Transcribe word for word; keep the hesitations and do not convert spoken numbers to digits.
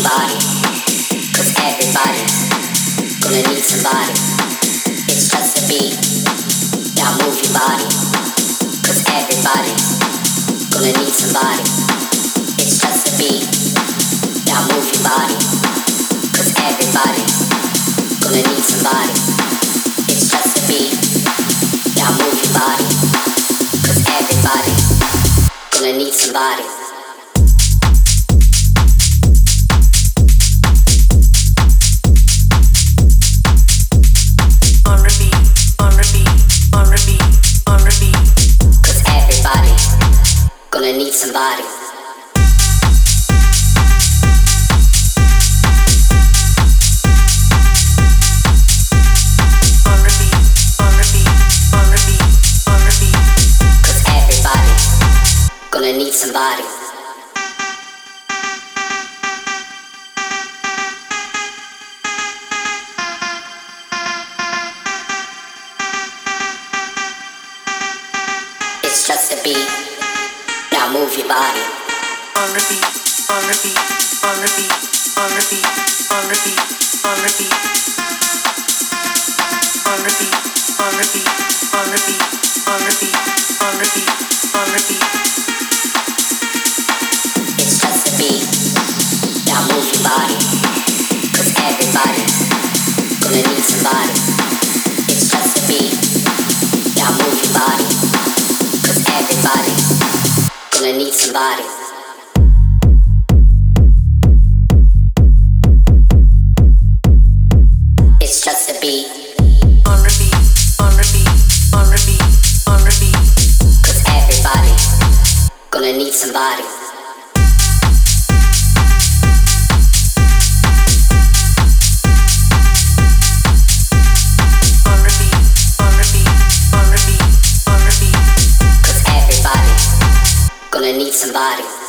body, 'cause everybody's gonna need somebody. It's just a beat, now move your body, 'cause everybody's gonna need somebody. It's just a beat, now move your body, 'cause everybody's gonna need somebody. It's just a beat, now move your body, 'cause everybody's gonna need somebody. Gonna need somebody. On repeat, on repeat, on repeat, on repeat. 'Cause everybody's gonna need somebody. It's just a beat. Now move your body. On repeat, on repeat, on repeat, on repeat, on repeat, on repeat. On repeat, on repeat, on repeat, on repeat, on repeat, on repeat. It's just a beat. Now move your body. 'Cause everybody's gonna need somebody. It's just a beat. Now move your body. 'Cause everybody's gonna need somebody. It's just a beat. On repeat, on repeat, on repeat, on repeat. 'Cause everybody's gonna need somebody. On repeat, on repeat, on repeat, on repeat. 'Cause everybody's gonna need somebody.